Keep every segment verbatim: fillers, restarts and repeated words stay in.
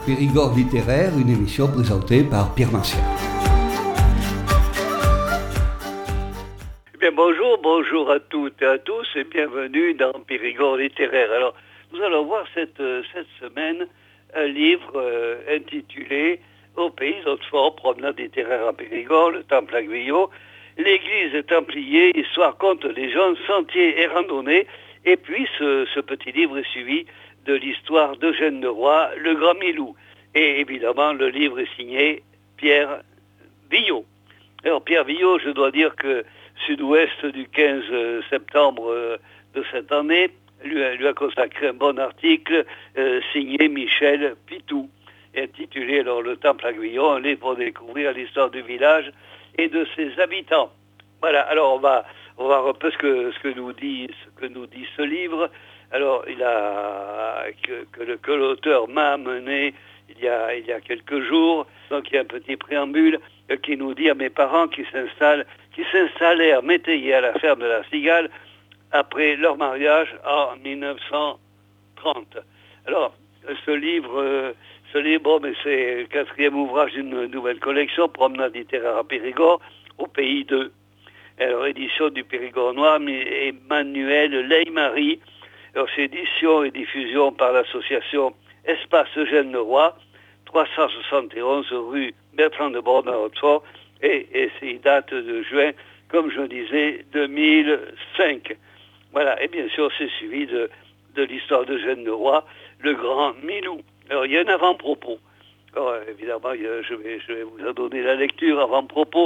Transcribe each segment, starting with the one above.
Périgord littéraire, une émission présentée par Pierre Martial. Eh bien, bonjour, bonjour à toutes et à tous et bienvenue dans Périgord littéraire. Alors, nous allons voir cette, cette semaine un livre euh, intitulé « Au pays d'Hautefort, promenade littéraire à Périgord, le temple à Guyot, l'église templier, histoire, contes, légendes, sentiers et randonnées ». Et puis, ce, ce petit livre est suivi de l'histoire d'Eugène de Roy, le Grand Milou. Et évidemment, le livre est signé Pierre Villot. Alors, Pierre Villot, je dois dire que Sud-Ouest du quinze septembre de cette année lui a, lui a consacré un bon article euh, signé Michel Pitou, intitulé alors Le Temple à Guyot, un livre pour découvrir l'histoire du village et de ses habitants. Voilà, alors on va, on va voir un peu ce que, ce que nous dit, ce que nous dit ce livre. Alors, il a que, que, le, que l'auteur m'a amené il y a, il y a quelques jours. Donc, il y a un petit préambule euh, qui nous dit à mes parents qui s'installent, qui s'installèrent métayers à la ferme de la Cigale après leur mariage en mille neuf cent trente. Alors, ce livre, euh, ce livre, bon, mais c'est le quatrième ouvrage d'une nouvelle collection, Promenade littéraire à Périgord, au pays de. Alors, édition du Périgord Noir, Emmanuel Ley-Marie. Alors, c'est édition et diffusion par l'association Espace Eugène de Roy, trois cent soixante et onze rue Bertrand de Born à Hautefort, et, et c'est date de juin, comme je disais, deux mille cinq. Voilà, et bien sûr, c'est suivi de, de l'histoire d'Eugène de Roy, le Grand Milou. Alors, il y a un avant-propos. Alors, évidemment, je vais, je vais vous en donner la lecture. Avant-propos,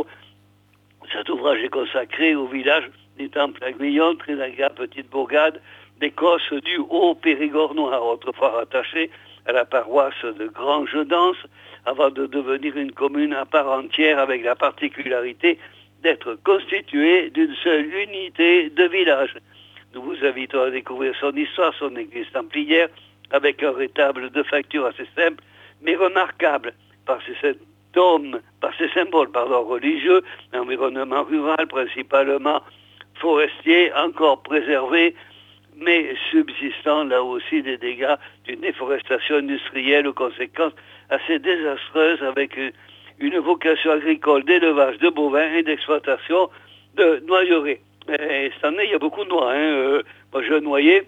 cet ouvrage est consacré au village du Temple à Guyot, très agréable petite bourgade d'Écosse du Haut-Périgord noir, autrefois rattaché à la paroisse de Grange-d'Anse, avant de devenir une commune à part entière avec la particularité d'être constituée d'une seule unité de village. Nous vous invitons à découvrir son histoire, son église templière, avec un rétable de facture assez simple, mais remarquable par ses symptômes, par ses symboles pardon, religieux, l'environnement rural, principalement forestier, encore préservé, mais subsistant là aussi des dégâts d'une déforestation industrielle aux conséquences assez désastreuses avec une vocation agricole d'élevage de bovins et d'exploitation de noyeraies. Et cette année, il y a beaucoup de noix. Hein. Euh, moi, je noyais,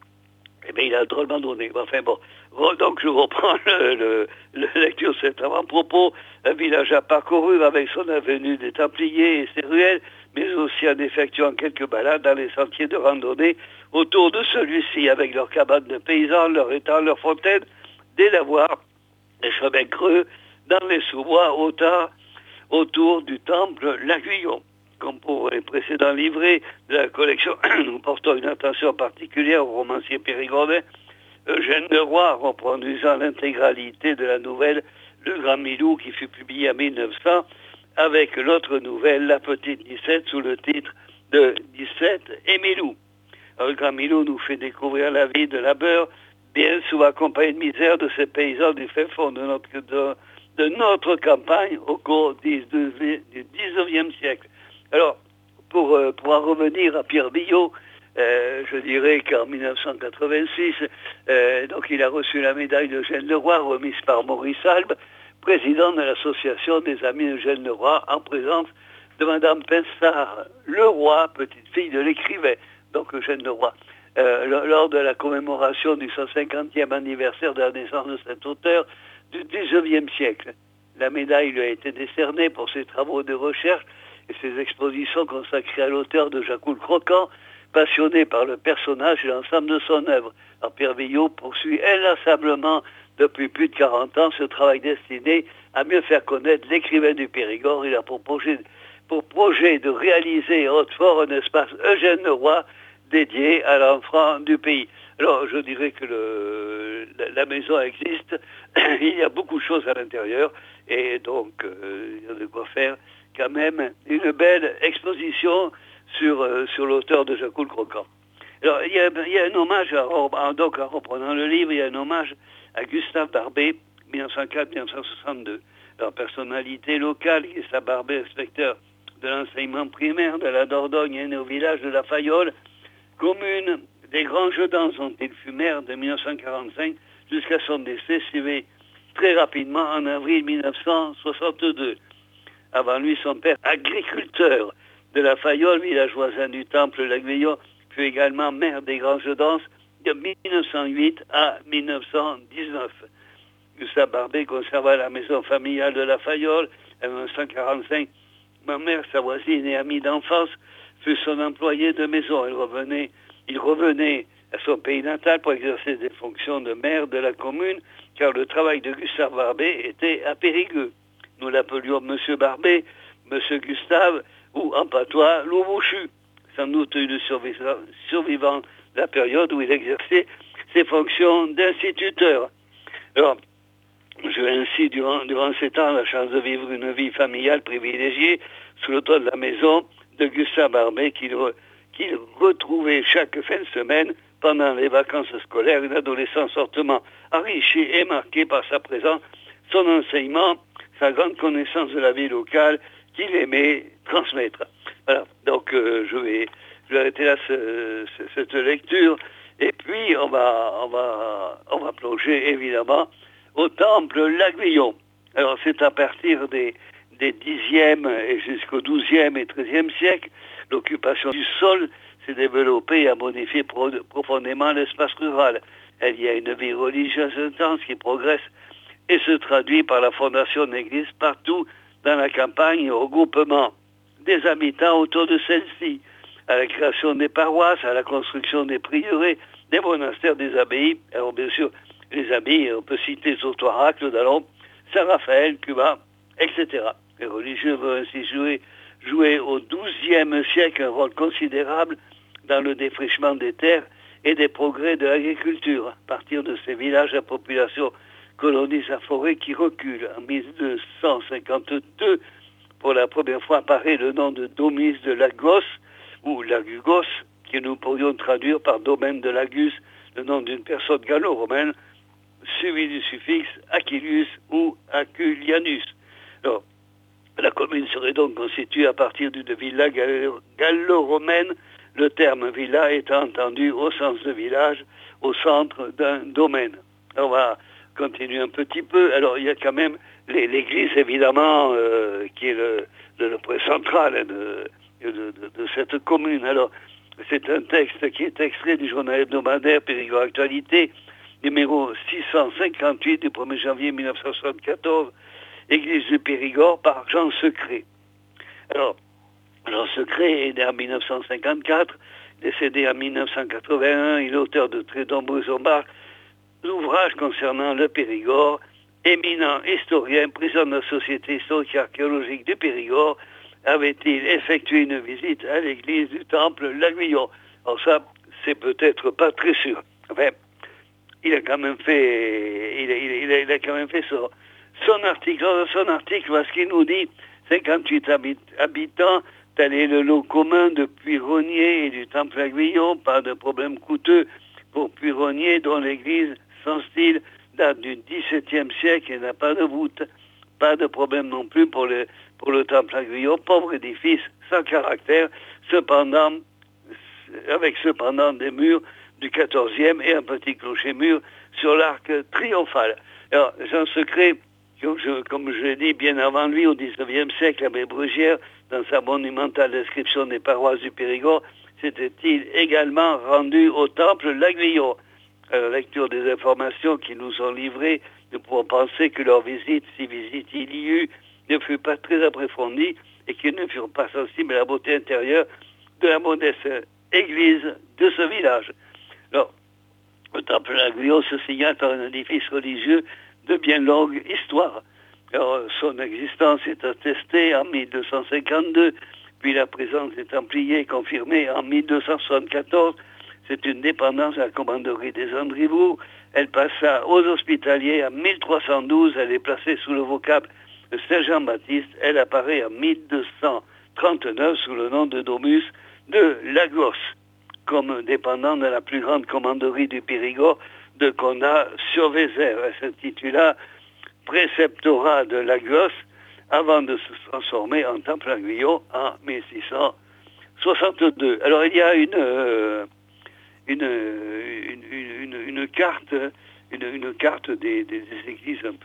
eh bien, il a drôlement donné. Enfin bon, donc je reprends le, le, le lecture de cet avant-propos. Un village à parcourir avec son avenue des Templiers et ses ruelles, mais aussi en effectuant quelques balades dans les sentiers de randonnée autour de celui-ci, avec leurs cabanes de paysans, leurs étangs, leurs fontaines, des lavoirs, des chemins creux, dans les sous-bois, autour, autour du temple La Guyot. Comme pour les précédents livrets de la collection, nous portons une attention particulière au romancier périgordais Eugène de Roy, reproduisant l'intégralité de la nouvelle Le Grand Milou, qui fut publiée en mille neuf cents, avec l'autre nouvelle, La Petite dix-sept, sous le titre de dix-sept et Milou. Alors, le Grand Milou nous fait découvrir la vie de labeur, bien souvent accompagnée de misère de ces paysans du fin fond de notre, de, de notre campagne au cours du dix-neuvième siècle. Alors, pour, euh, pour en revenir à Pierre Villot, euh, je dirais qu'en mille neuf cent quatre-vingt-six, euh, donc il a reçu la médaille d'Eugène de Roy remise par Maurice Albe, président de l'association des amis d'Eugène de Roy, en présence de Madame Pinsard Leroy, petite fille de l'écrivain, donc Eugène de Roy. Euh, lors de la commémoration du cent cinquantième anniversaire de la naissance de cet auteur du dix-neuvième siècle. La médaille lui a été décernée pour ses travaux de recherche et ses expositions consacrées à l'auteur de Jacques le Croquant, passionné par le personnage et l'ensemble de son œuvre. Alors Pierre Villot poursuit inlassablement depuis plus de quarante ans ce travail destiné à mieux faire connaître l'écrivain du Périgord. Il a pour projet, pour projet de réaliser à Hautefort un espace Eugène de Roy dédié à l'enfant du pays. Alors je dirais que le, la, la maison existe, il y a beaucoup de choses à l'intérieur et donc euh, il y a de quoi faire quand même une belle exposition sur, euh, sur l'auteur de Jacques le Croquant. Alors, il y a, il y a un hommage, à, donc en reprenant le livre, il y a un hommage à Gustave Barbet, mille neuf cent quatre à mille neuf cent soixante-deux. Alors, personnalité locale, Gustave Barbet, inspecteur de l'enseignement primaire de la Dordogne, est né au village de la Fayolle, commune des Granges-d'Anse, dont il fut maire de mille neuf cent quarante-cinq jusqu'à son décès, suivi très rapidement en avril mille neuf cent soixante-deux. Avant lui, son père, agriculteur de la Fayolle, village voisin du Temple-l'Aiguillon, fut également maire des Granges-Danses de mille neuf cent huit à mille neuf cent dix-neuf. Gustave Barbet conserva la maison familiale de la Fayolle. En mille neuf cent quarante-cinq, ma mère, sa voisine et amie d'enfance, fut son employé de maison. Elle revenait, il revenait à son pays natal pour exercer des fonctions de maire de la commune, car le travail de Gustave Barbet était à Périgueux. Nous l'appelions Monsieur Barbet, Monsieur Gustave, ou en patois, Loubouchu, sans doute une survivant de la période où il exerçait ses fonctions d'instituteur. Alors, j'ai ainsi, durant, durant ces temps, la chance de vivre une vie familiale privilégiée sous le toit de la maison de Gustave Barbet, qu'il, re, qu'il retrouvait chaque fin de semaine pendant les vacances scolaires, une adolescence fortement enrichie et marquée par sa présence, son enseignement, sa grande connaissance de la vie locale qu'il aimait transmettre. Voilà, donc euh, je, vais, je vais arrêter là ce, ce, cette lecture, et puis on va, on va, on va plonger évidemment au temple l'Aiguillon. Alors c'est à partir des, des dixième et jusqu'au douzième et treizième siècle, l'occupation du sol s'est développée et a modifié pro- profondément l'espace rural. Il y a une vie religieuse intense qui progresse et se traduit par la fondation d'églises partout dans la campagne et au regroupement des habitants autour de celle-ci, à la création des paroisses, à la construction des prieurés, des monastères, des abbayes. Alors bien sûr, les abbayes, on peut citer Sautoirac, le Dallon, Saint-Raphaël, Cuba, et cetera. Les religieux vont ainsi jouer, jouer au douzième siècle un rôle considérable dans le défrichement des terres et des progrès de l'agriculture. À partir de ces villages à population colonise la forêt qui recule. En mille deux cent cinquante-deux, pour la première fois apparaît le nom de Domus de Lagos, ou Lagugos, que nous pourrions traduire par domaine de Lagus, le nom d'une personne gallo-romaine, suivi du suffixe Aquilius ou Aculianus. Alors, la commune serait donc constituée à partir d'une villa gallo-romaine, le terme villa étant entendu au sens de village, au centre d'un domaine. Alors, on va continuer un petit peu. Alors, il y a quand même l'église, évidemment, euh, qui est le, le, le point central hein, de, de, de, de cette commune. Alors, c'est un texte qui est extrait du journal hebdomadaire Périgord Actualité, numéro six cent cinquante-huit du premier janvier mille neuf cent soixante-quatorze, Église du Périgord par Jean Secret. Alors, Jean Secret est né en mille neuf cent cinquante-quatre, décédé en mille neuf cent quatre-vingt-un, il est auteur de très nombreux ouvrages, l'ouvrage concernant le Périgord, éminent historien, président de la Société historique et archéologique du Périgord, avait-il effectué une visite à l'église du Temple l'Aiguillon. Alors ça, c'est peut-être pas très sûr. Enfin, il a quand même fait, il a, il a, il a quand même fait son, son article. Dans son article, voilà ce qu'il nous dit, cinquante-huit habitants, tel est le lot commun de Puyronier et du Temple l'Aiguillon, pas de problème coûteux pour Puyronier, dont l'église, sans style, date du dix-septième siècle et n'a pas de voûte. Pas de problème non plus pour le, pour le Temple l'Aiguillon, pauvre édifice, sans caractère, cependant, avec cependant des murs du quatorzième et un petit clocher-mur sur l'arc triomphal. Alors, Jean Secret, comme je, comme je l'ai dit, bien avant lui, au dix-neuvième siècle, l'abbé Brugière, dans sa monumentale description des paroisses du Périgord, s'était-il également rendu au Temple l'Aiguillon. À la lecture des informations qui nous sont livrées, nous pouvons penser que leur visite, si visite il y eut, ne fut pas très approfondie et qu'ils ne furent pas sensibles à la beauté intérieure de la modeste église de ce village. Alors, le Temple l'Aiguillon se signale par un édifice religieux de bien longue histoire. Alors, son existence est attestée en mille deux cent cinquante-deux, puis la présence des Templiers confirmée en mille deux cent soixante-quatorze. C'est une dépendance à la commanderie des Andrivoux. Elle passa aux Hospitaliers en mille trois cent douze. Elle est placée sous le vocable de Saint-Jean-Baptiste. Elle apparaît en mille deux cent trente-neuf sous le nom de Domus de Lagos, comme dépendant de la plus grande commanderie du Périgord de Condat-sur-Vézère. Elle s'intitula Préceptorat de Lagos avant de se transformer en Temple l'Aiguillon en mille six cent soixante-deux. Alors il y a une... Euh, Une, une, une, une carte, une, une carte des, des, des églises un peu,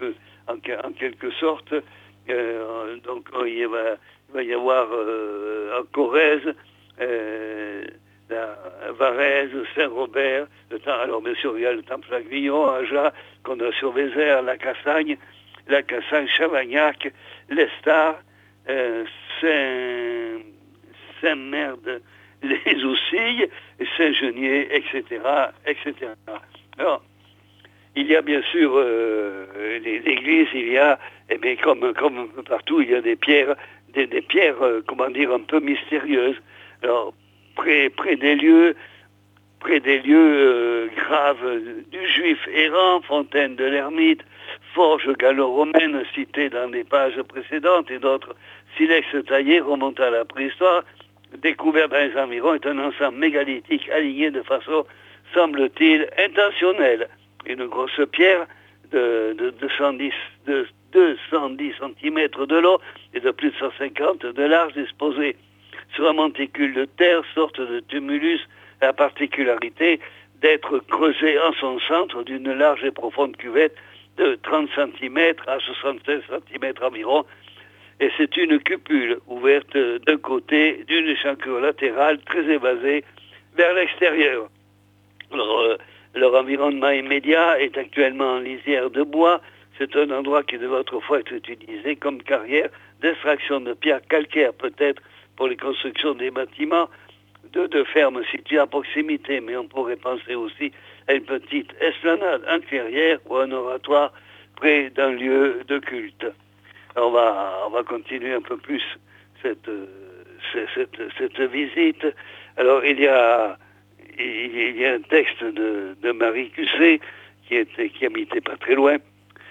en, en quelque sorte. Euh, donc il va, il va y avoir euh, en Corrèze, euh, la Varèse, Saint-Robert, le temps, alors bien sûr il y a le Temple Aiguillon, Aja, Condation-Vézère, la Cassagne, la Cassagne, Chavagnac, l'Estar, euh, Saint, Saint-Merde, les Oussilles, Saint-Genier, et cetera, et cetera. Alors, il y a bien sûr euh, l'église, il y a, eh bien, comme, comme partout, il y a des pierres, des, des pierres, euh, comment dire, un peu mystérieuses. Alors, près, près des lieux, près des lieux euh, graves du juif errant, fontaine de l'ermite, forge gallo-romaine citée dans les pages précédentes et d'autres silex taillés remontant à la préhistoire, découvert dans les environs, est un ensemble mégalithique aligné de façon, semble-t-il, intentionnelle. Une grosse pierre de, de, deux cent dix, de deux cent dix centimètres de long et de plus de cent cinquante de large disposée sur un monticule de terre, sorte de tumulus, à la particularité d'être creusé en son centre d'une large et profonde cuvette de trente centimètres à soixante-seize centimètres environ. Et c'est une cupule ouverte d'un côté d'une échancrure latérale très évasée vers l'extérieur. Alors, euh, leur environnement immédiat est actuellement en lisière de bois. C'est un endroit qui devait autrefois être utilisé comme carrière d'extraction de pierres calcaires, peut-être pour les constructions des bâtiments de, de fermes situées à proximité. Mais on pourrait penser aussi à une petite esplanade, une clairière ou un oratoire près d'un lieu de culte. Alors on va, on va continuer un peu plus cette, euh, cette, cette visite. Alors il y a... Il y a un texte de, de Marie Cusset qui, était, qui habitait pas très loin.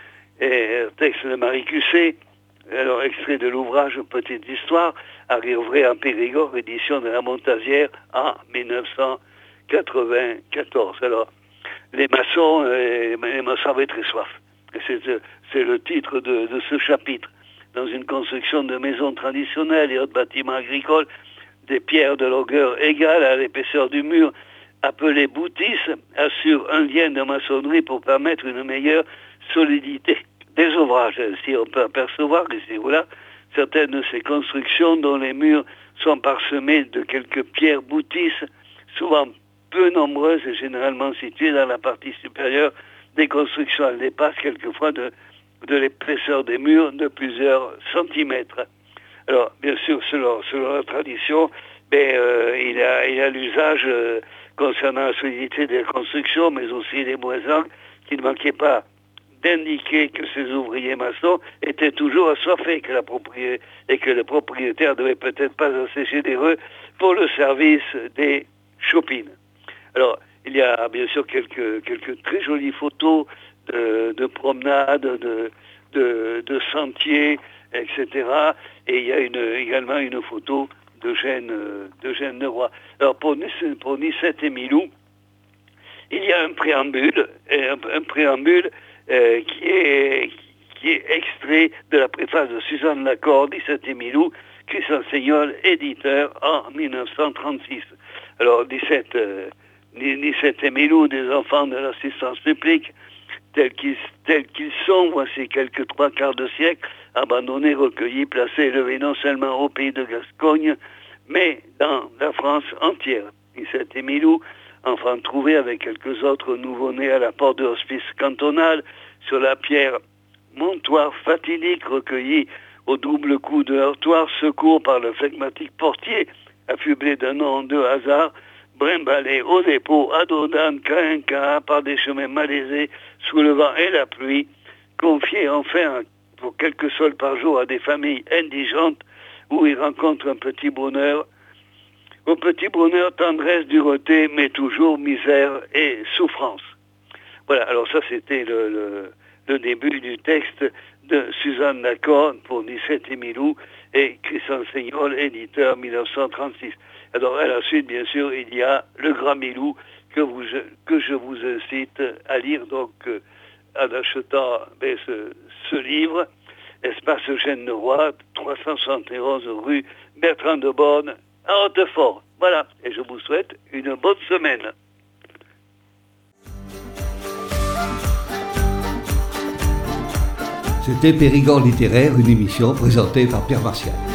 Et un texte de Marie Cusset, alors extrait de l'ouvrage Petite Histoire, arriverait en Périgord, édition de la Montazière en dix-neuf cent quatre-vingt-quatorze. Alors, les maçons, euh, les maçons avaient très soif. C'est, c'est le titre de, de ce chapitre. Dans une construction de maisons traditionnelles et autres bâtiments agricoles, des pierres de longueur égale à l'épaisseur du mur, appelé boutisses, assure un lien de maçonnerie pour permettre une meilleure solidité des ouvrages. Ainsi, on peut apercevoir ici ou là certaines de ces constructions dont les murs sont parsemés de quelques pierres boutisses, souvent peu nombreuses et généralement situées dans la partie supérieure des constructions. Elles dépassent quelquefois de, de l'épaisseur des murs de plusieurs centimètres. Alors, bien sûr, selon, selon la tradition, ben, euh, il a, il a l'usage euh, concernant la solidité des constructions, mais aussi des moisons, qu'il ne manquait pas d'indiquer que ces ouvriers maçons étaient toujours assoiffés, que la propriété, et que le propriétaire ne devait peut-être pas assez généreux pour le service des chopines. Alors, il y a bien sûr quelques, quelques très jolies photos de, de promenades, de, de, de sentiers, et cetera. Et il y a une, également une photo d'Eugène d'Eugène Leroy. Alors pour, pour Nicette et Milou, il y a un préambule, un, un préambule euh, qui, est, qui est extrait de la préface de Suzanne Lacorde, Nicette et Milou, Christian Seignol, éditeur, en dix-neuf cent trente-six. Alors Nicette, euh, Nicette et Milou, des enfants de l'assistance publique, tels qu'ils, tels qu'ils sont, voici quelques trois quarts de siècle, abandonnés, recueillis, placés, élevés non seulement au pays de Gascogne, mais dans la France entière. Nicette et Milou, enfants trouvés avec quelques autres nouveau-nés à la porte de l'hospice cantonal, sur la pierre montoire fatidique, recueillis au double coup de heurtoir, secours par le flegmatique portier, affublé d'un nom de hasard, brimballé au dépôt, à Dodane, Cainca, par des chemins malaisés, sous le vent et la pluie, confié enfin pour quelques sols par jour à des familles indigentes, où ils rencontrent un petit bonheur, au petit bonheur, tendresse, dureté, mais toujours misère et souffrance. Voilà, alors ça c'était le, le, le début du texte de Suzanne Lacorde pour Nicette et Milou et Christian Seignol, éditeur dix-neuf cent trente-six. Alors à la suite, bien sûr, il y a Le Grand Milou que, vous, que je vous incite à lire donc euh, en achetant ben, ce, ce livre, Espace Eugène Leroy, trois cent soixante et onze rue Bertrand de Born, à Hautefort. Voilà, et je vous souhaite une bonne semaine. C'était Périgord littéraire, une émission présentée par Pierre Martial.